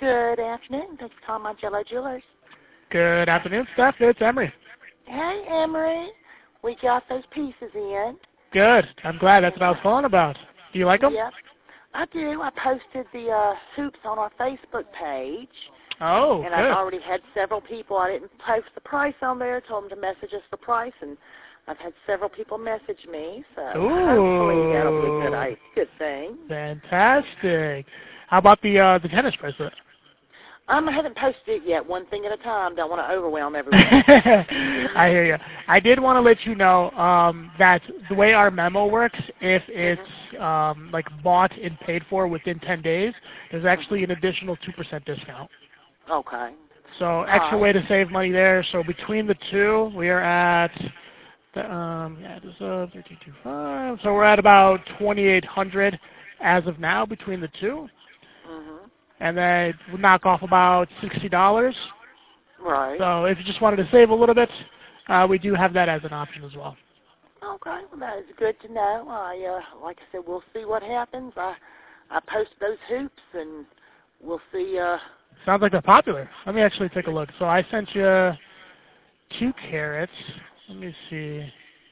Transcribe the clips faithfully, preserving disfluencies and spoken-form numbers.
Good afternoon. Thanks for calling my Jello Jewelers. Good afternoon, Steph. It's Emery. Hey, Emery. We got those pieces in. Good. I'm glad. That's what I was calling about. Do you like them? Yep. I do. I posted the uh, hoops on our Facebook page. Oh, and good. I've already had several people. I didn't post the price on there. Told them to message us the price, and I've had several people message me. So Ooh. hopefully that'll be a good, a good thing. Fantastic. How about the uh, the tennis bracelet? Um, I haven't posted it yet. One thing at a time. Don't want to overwhelm everyone. I hear you. I did want to let you know um, that the way our memo works, if it's mm-hmm. um, like bought and paid for within ten days, there's actually an additional two percent discount. Okay. So extra right. way to save money there. So between the two, we are at the, um, yeah, this uh, thirteen twenty-five. So we're at about twenty-eight hundred as of now between the two. Mm-hmm. And then we'll knock off about sixty dollars. Right. So if you just wanted to save a little bit, uh, we do have that as an option as well. Okay, well that is good to know. I, uh, like I said, we'll see what happens. I, I post those hoops, and we'll see. Uh, Sounds like they're popular. Let me actually take a look. So I sent you two carats. Let me see.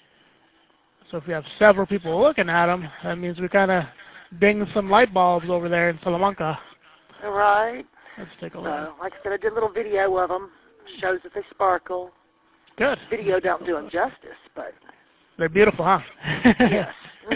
So if we have several people looking at them, that means we kind of ding some light bulbs over there in Salamanca. Right. Let's take a look. So, like I said, I did a little video of them. Shows that they sparkle. Good. Video don't do them justice, but they're beautiful, huh? yes.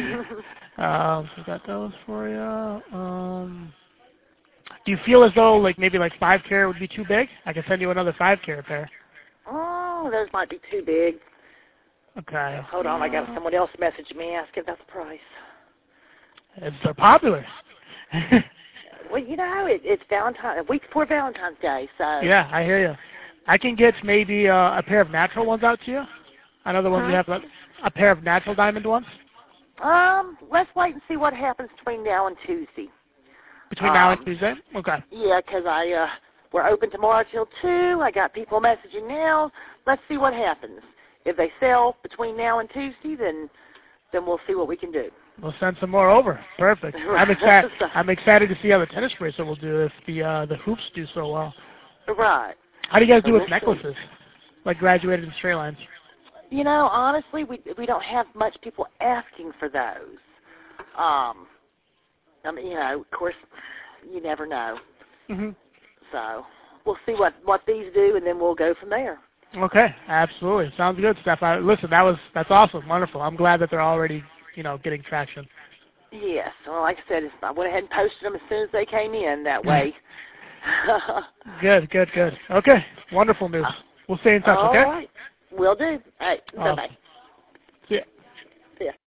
um, so I got those for you. Um, do you feel as though like maybe like five carat would be too big? I can send you another five carat pair. Oh, those might be too big. Okay. Hold on, I got someone else message me asking about the price. It's they're popular. Well, you know, it, it's Valentine's, a week before Valentine's Day, so. Yeah, I hear you. I can get maybe uh, a pair of natural ones out to you. I know the ones huh? we have, like, a pair of natural diamond ones. Um, let's wait and see what happens between now and Tuesday. Between um, now and Tuesday? Okay. Yeah, 'cause I, uh, we're open tomorrow till two. I got people messaging now. Let's see what happens. If they sell between now and Tuesday, then then we'll see what we can do. We'll send some more over. Perfect. I'm excited. I'm excited to see how the tennis bracelet will do if the uh, the hoops do so well. Right. How do you guys do So with necklaces, like graduated and straight lines? You know, honestly, we we don't have much people asking for those. Um, I mean, you know, of course, you never know. Mm-hmm. So we'll see what what these do, and then we'll go from there. Okay, absolutely. Sounds good, Steph. I, listen, that was that's awesome, wonderful. I'm glad that they're already, you know, getting traction. Yes. Well, like I said, I went ahead and posted them as soon as they came in. That way. Good, good, good. Okay, wonderful news. We'll stay in touch. All Okay. right. Will do. All right. Awesome. Bye bye. See ya. See ya.